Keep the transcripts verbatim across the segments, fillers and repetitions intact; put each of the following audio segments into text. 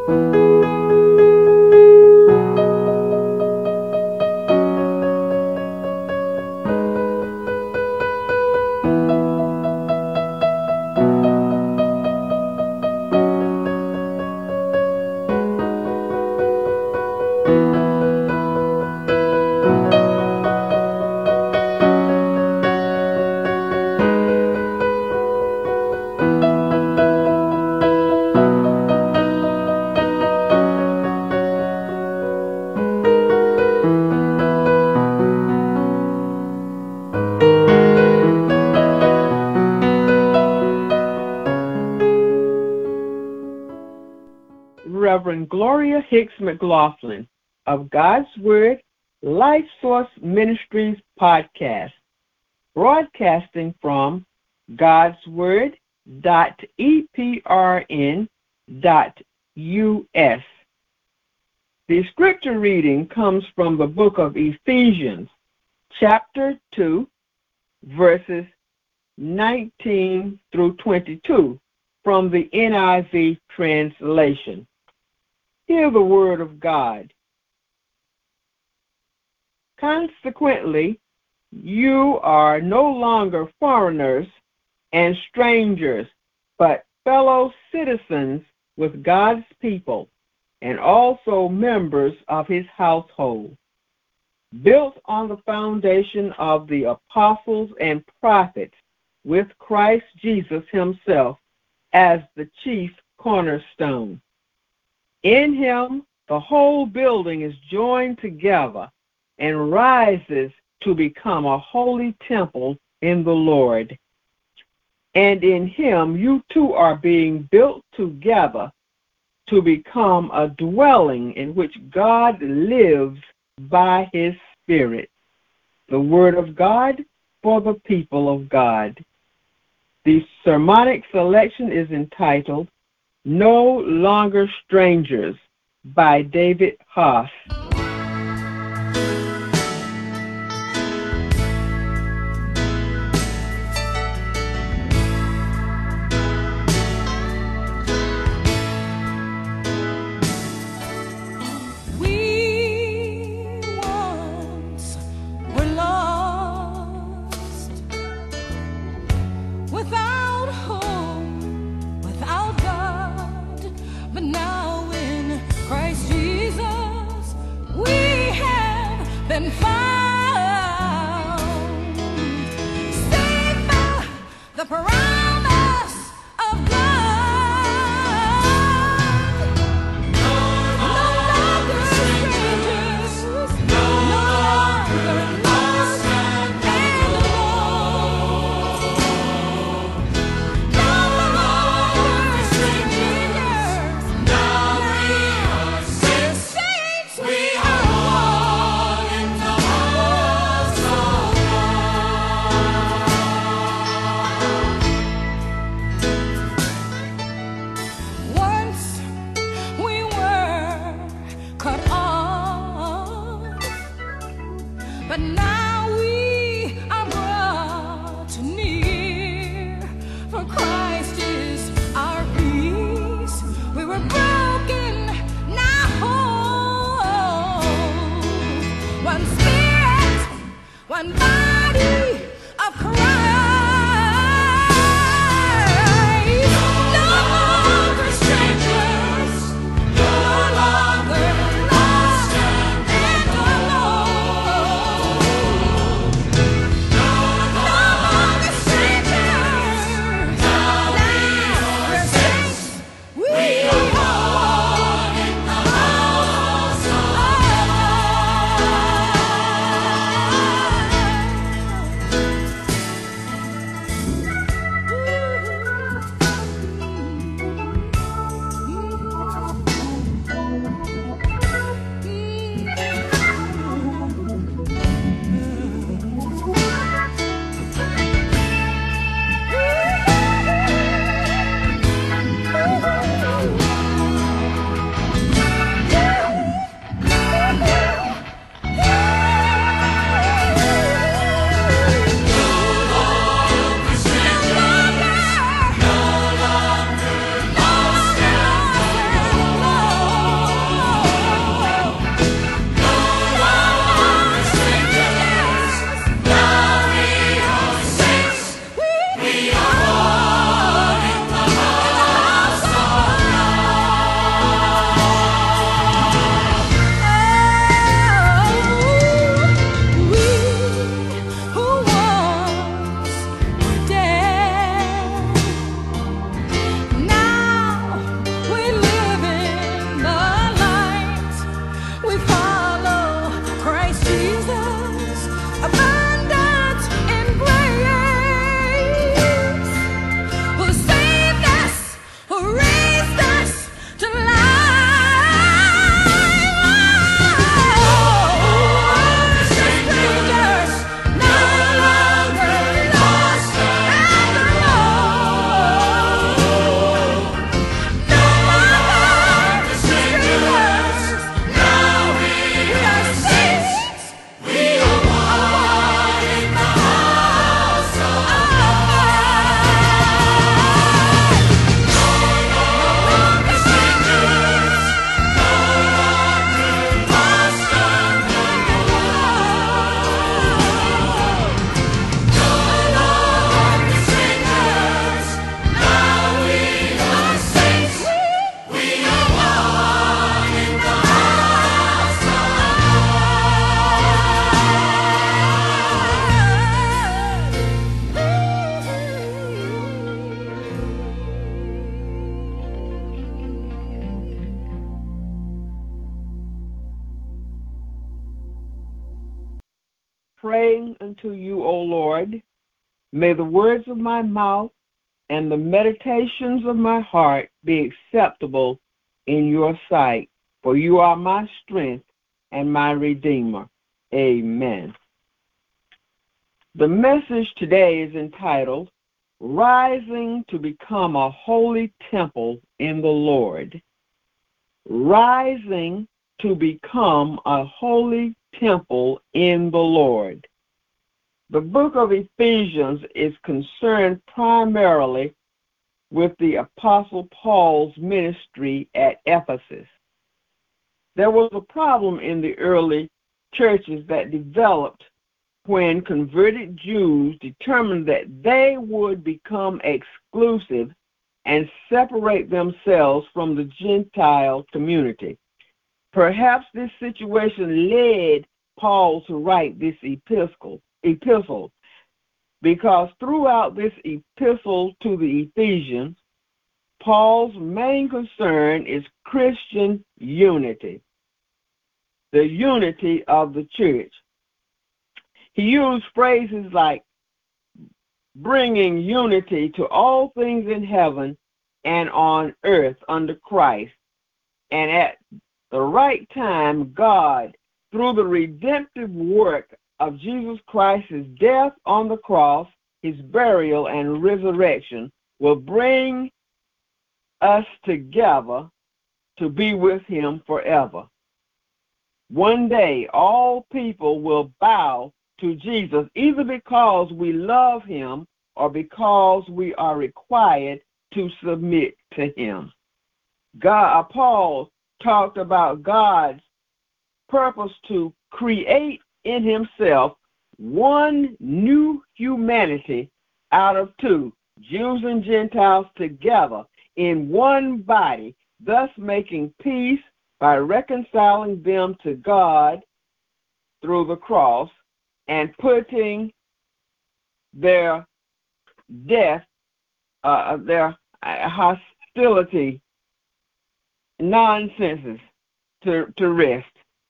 Reverend Gloria Hicks McLaughlin of God's Word Life Source Ministries podcast, broadcasting from God's Word dot E P R N dot U S. The scripture reading comes from the book of Ephesians, chapter two, verses nineteen through twenty-two, from the N I V translation. Hear the word of God. Consequently, you are no longer foreigners and strangers, but fellow citizens with God's people and also members of his household, built on the foundation of the apostles and prophets, with Christ Jesus himself as the chief cornerstone. In him, the whole building is joined together and rises to become a holy temple in the Lord. And in him, you too are being built together to become a dwelling in which God lives by his Spirit. The word of God for the people of God. The sermonic selection is entitled No Longer Strangers by David Haas. pray unto you, O Lord. May the words of my mouth and the meditations of my heart be acceptable in your sight, for you are my strength and my Redeemer. Amen. The message today is entitled, Rising to Become a Holy Temple in the Lord. Rising to become a holy temple in the Lord. The book of Ephesians is concerned primarily with the Apostle Paul's ministry at Ephesus. There was a problem in the early churches that developed when converted Jews determined that they would become exclusive and separate themselves from the Gentile community. Perhaps this situation led Paul to write this epistle, epistle, because throughout this epistle to the Ephesians, Paul's main concern is Christian unity, the unity of the church. He used phrases like bringing unity to all things in heaven and on earth under Christ, and at the right time, God, through the redemptive work of Jesus Christ's death on the cross, his burial and resurrection, will bring us together to be with him forever. One day, all people will bow to Jesus, either because we love him or because we are required to submit to him. God, Paul talked about God's purpose to create in himself one new humanity out of two, Jews and Gentiles together in one body, thus making peace by reconciling them to God through the cross and putting their death, uh, their hostility, nonsenses to, to rest.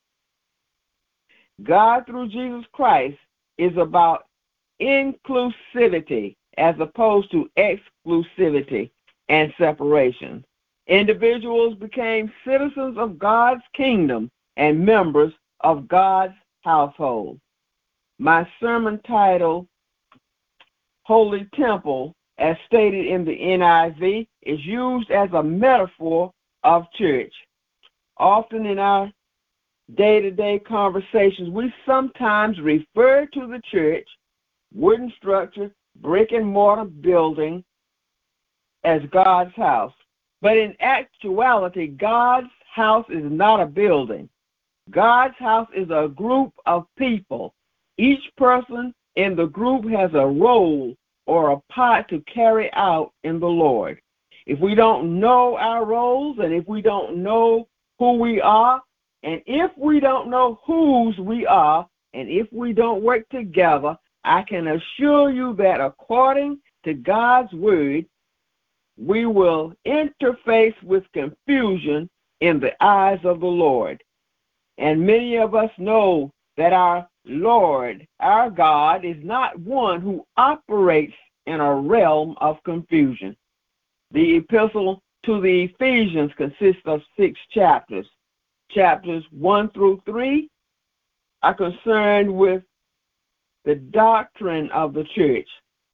God, through Jesus Christ, is about inclusivity as opposed to exclusivity and separation. Individuals became citizens of God's kingdom and members of God's household. My sermon title, Holy Temple, as stated in the N I V, is used as a metaphor of church. Often in our day-to-day conversations, we sometimes refer to the church, wooden structure, brick and mortar building, as God's house. But in actuality, God's house is not a building. God's house is a group of people. Each person in the group has a role or a part to carry out in the Lord. If we don't know our roles, and if we don't know who we are, and if we don't know whose we are, and if we don't work together, I can assure you that according to God's word, we will interface with confusion in the eyes of the Lord. And many of us know that our Lord, our God, is not one who operates in a realm of confusion. The epistle to the Ephesians consists of six chapters. Chapters one through three are concerned with the doctrine of the church,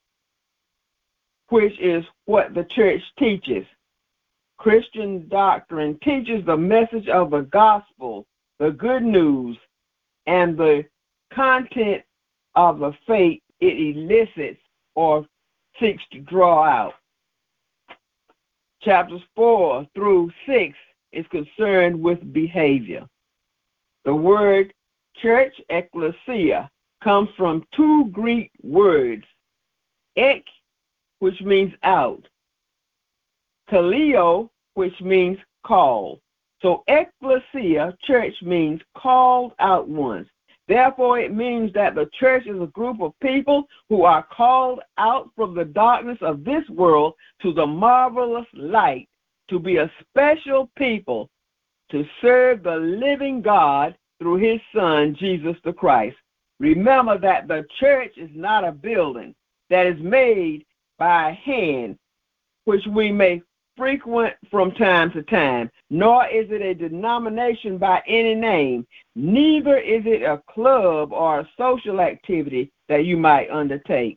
which is what the church teaches. Christian doctrine teaches the message of the gospel, the good news, and the content of the faith it elicits or seeks to draw out. Chapters four through six is concerned with behavior. The word church, ecclesia, comes from two Greek words, ek, which means out, kaleo, which means call. So ecclesia, church, means called out ones. Therefore, it means that the church is a group of people who are called out from the darkness of this world to the marvelous light, to be a special people, to serve the living God through his Son, Jesus the Christ. Remember that the church is not a building that is made by hand, which we may frequent from time to time, nor is it a denomination by any name, neither is it a club or a social activity that you might undertake.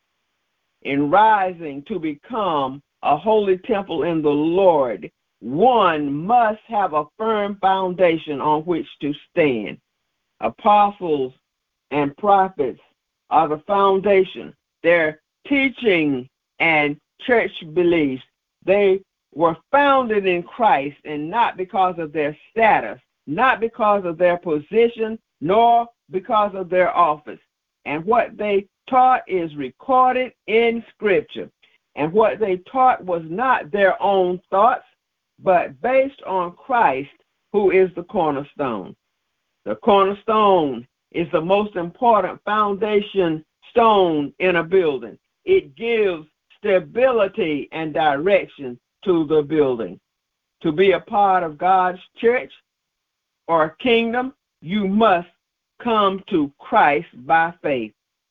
In rising to become a holy temple in the Lord, one must have a firm foundation on which to stand. Apostles and prophets are the foundation. Their teaching and church beliefs, they were founded in Christ, and not because of their status, not because of their position, nor because of their office. And what they taught is recorded in Scripture. And what they taught was not their own thoughts, but based on Christ, who is the cornerstone. The cornerstone is the most important foundation stone in a building. It gives stability and direction to the building. To be a part of God's church or kingdom, you must come to Christ by faith.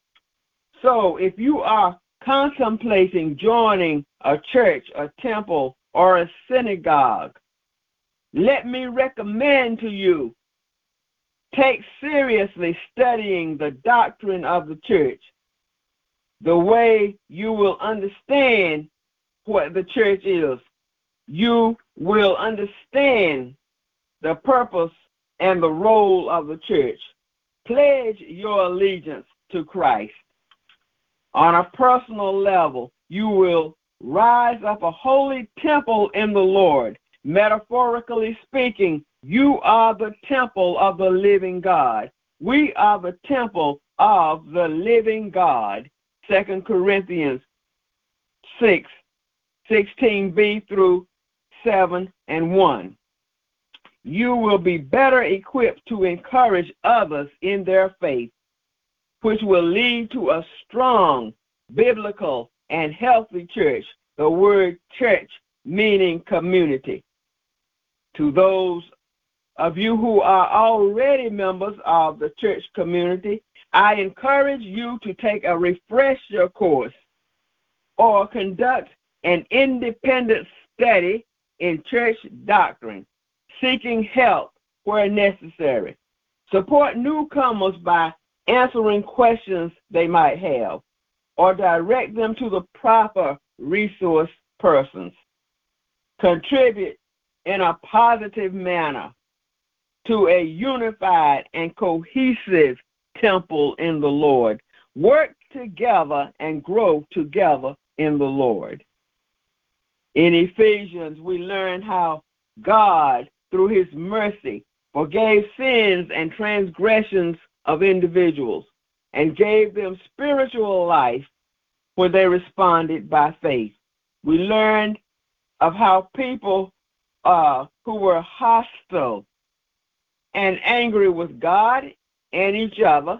So if you are contemplating joining a church, a temple, or a synagogue, let me recommend to you, take seriously studying the doctrine of the church. The way you will understand what the church is, you will understand the purpose and the role of the church. Pledge your allegiance to Christ. On a personal level, you will rise up a holy temple in the Lord. Metaphorically speaking, you are the temple of the living God. We are the temple of the living God. Second Corinthians six, sixteen b through seven and one. You will be better equipped to encourage others in their faith, which will lead to a strong, biblical, and healthy church. The word church meaning community. To those of you who are already members of the church community, I encourage you to take a refresher course or conduct an independent study in church doctrine, seeking help where necessary. Support newcomers by answering questions they might have, or direct them to the proper resource persons. Contribute in a positive manner to a unified and cohesive temple in the Lord. Work together and grow together in the Lord. In Ephesians, we learn how God, through his mercy, forgave sins and transgressions of individuals and gave them spiritual life when they responded by faith. We learned of how people uh, who were hostile and angry with God and each other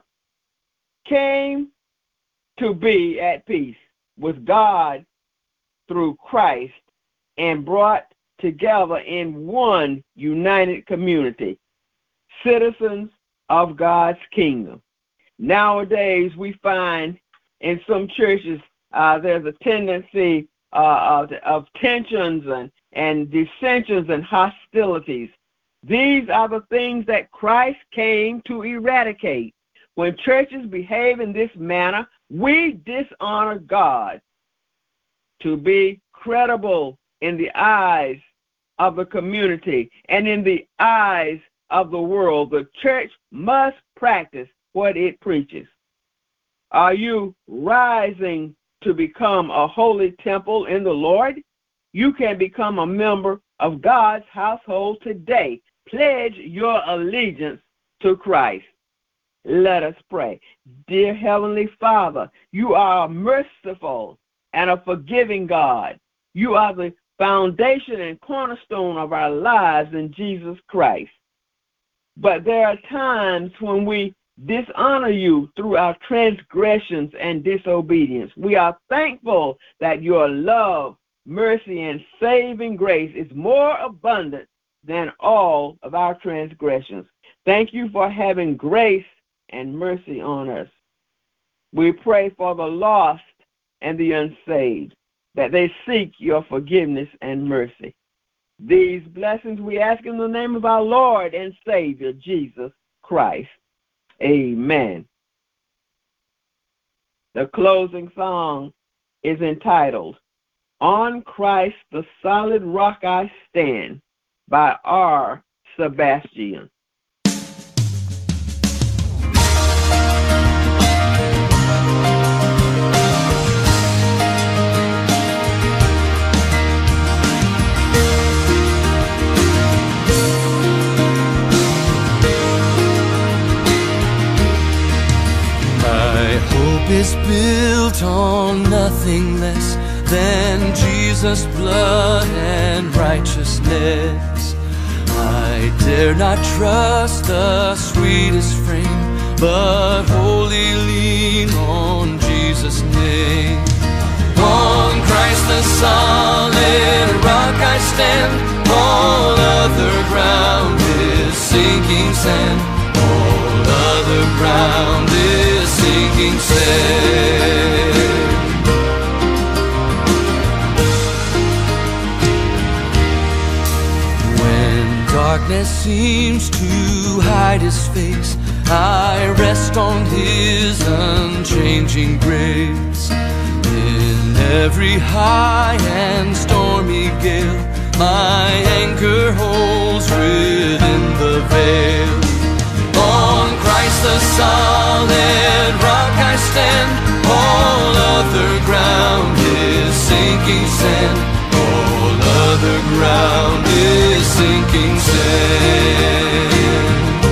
came to be at peace with God through Christ and brought together in one united community, citizens of God's kingdom. Nowadays, we find in some churches uh, there's a tendency uh, of, of tensions and, and dissensions and hostilities. These are the things that Christ came to eradicate. When churches behave in this manner, we dishonor God. To be credible in the eyes of the community and in the eyes of the world, the church must practice what it preaches. Are you rising to become a holy temple in the Lord? You can become a member of God's household today. Pledge your allegiance to Christ. Let us pray. Dear Heavenly Father, you are a merciful and a forgiving God. You are the foundation and cornerstone of our lives in Jesus Christ. But there are times when we dishonor you through our transgressions and disobedience. We are thankful that your love, mercy, and saving grace is more abundant than all of our transgressions. Thank you for having grace and mercy on us. We pray for the lost and the unsaved, that they seek your forgiveness and mercy. These blessings we ask in the name of our Lord and Savior, Jesus Christ. Amen. The closing song is entitled, On Christ the Solid Rock I Stand, by R. Sebastian. Is built on nothing less than Jesus' blood and righteousness. I dare not trust the sweetest frame, but wholly lean on Jesus' name. On Christ the solid rock I stand, all other ground is sinking sand. All other ground is sinking sand. When darkness seems to hide his face, I rest on his unchanging grace. In every high and stormy gale, my anchor holds within the veil. On Christ the solid rock I stand, all other ground is sinking sand. All other ground is sinking sand.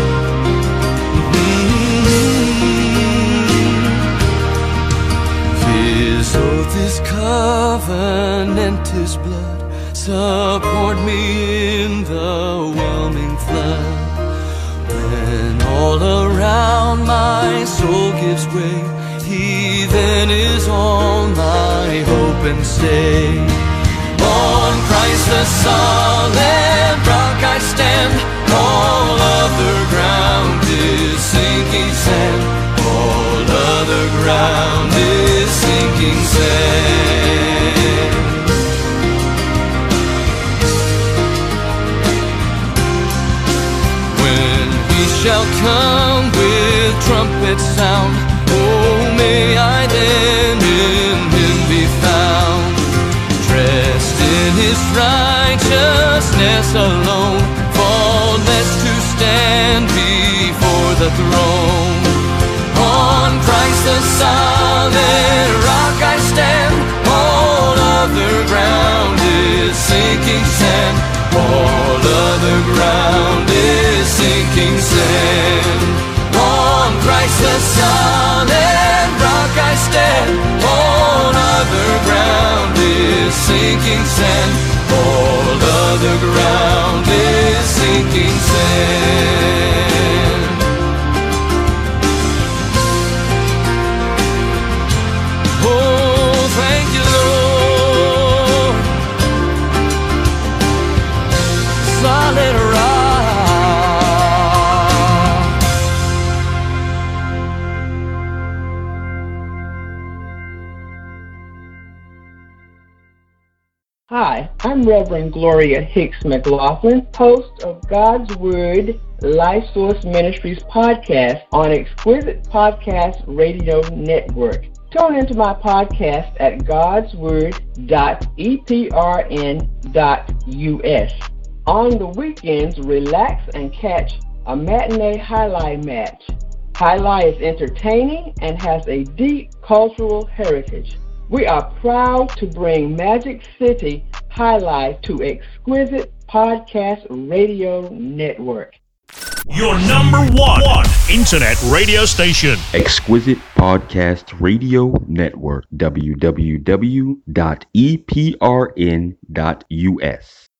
Mm-hmm. His oath, his covenant, his blood support me in the whelming flood. All around my soul gives way, he then is all my hope and stay. On Christ the solid rock I stand, all other ground is sinking sand. All other ground is sinking sand. Shall come with trumpet sound, oh may I then in him be found, dressed in his righteousness alone, faultless to stand before the throne. On Christ the solid rock I stand, all other ground is sinking sand. All other ground is sinking sand. On Christ the solid rock I stand, all other ground is sinking sand. All other ground is sinking sand. Oh, thank you, Lord. Solid rock. Hi, I'm Reverend Gloria Hicks McLaughlin, host of God's Word Life Source Ministries podcast on Exquisite Podcast Radio Network. Tune into my podcast at godsword dot e p r n dot u s. On the weekends, relax and catch a matinee highlight match. Highlight is entertaining and has a deep cultural heritage. We are proud to bring Magic City Highlight to Exquisite Podcast Radio Network. Your number one, one internet radio station. Exquisite Podcast Radio Network. w w w dot e p r n dot u s.